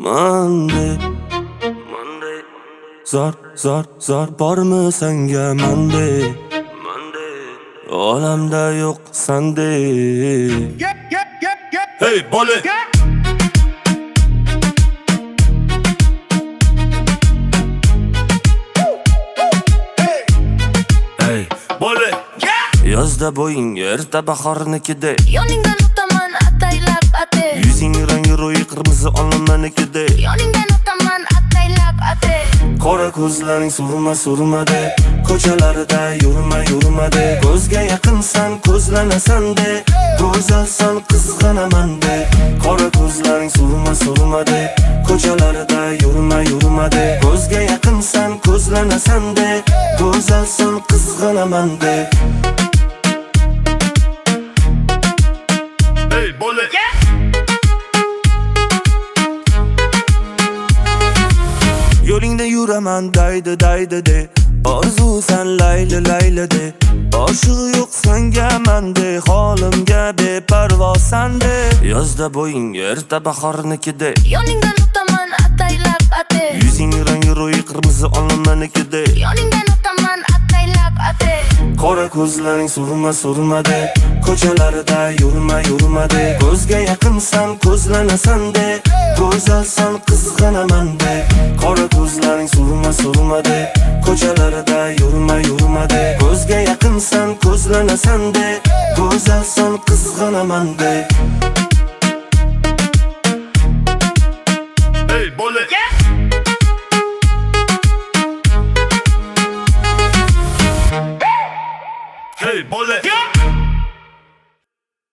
Monday zor bormi senga Monday olamda yo'q Sunday. Hey bola yozda bo'ying erta bahornikida, yoningdan o'taman ataylab ate. yuzing rangi ro'yi qirmizi olmanikida, Yoningdan o'taman ataylab ate. qora ko'zlaring surma-surmada, ko'chalarida yurma-yurmada, ko'zga yaqinsan ko'zlanasan-da, go'zalsan qizg'anaman-da. Qora ko'zlaring surma-surmada, ko'chalarida yurma-yurmada, ko'zga yaqinsan ko'zlanasan-da, go'zalsan qizg'anaman-da. Yo'lingda yuraman daydi de, orzusan layli de, oshiq yo'q senga mende, holimga beparvosan de. Yozda bo'ying erta bahornikida, Yoningdan o'taman ataylab ate. yuzing rangi ro'yi qirmizi olmanikida, Yoningdan o'taman ataylab ate. qora ko'zlaring surma-surmada, ko'chalarida yurma-yurmada, ko'zga yaqinsan ko'zlanasan-da, go'zalsan qizg'anaman-da. Qora ko'zlaring surma-surmada, ko'chalarida yurma-yurmada, ko'zga yaqinsan ko'zlanasan-da, go'zalsan qizg'anaman-da.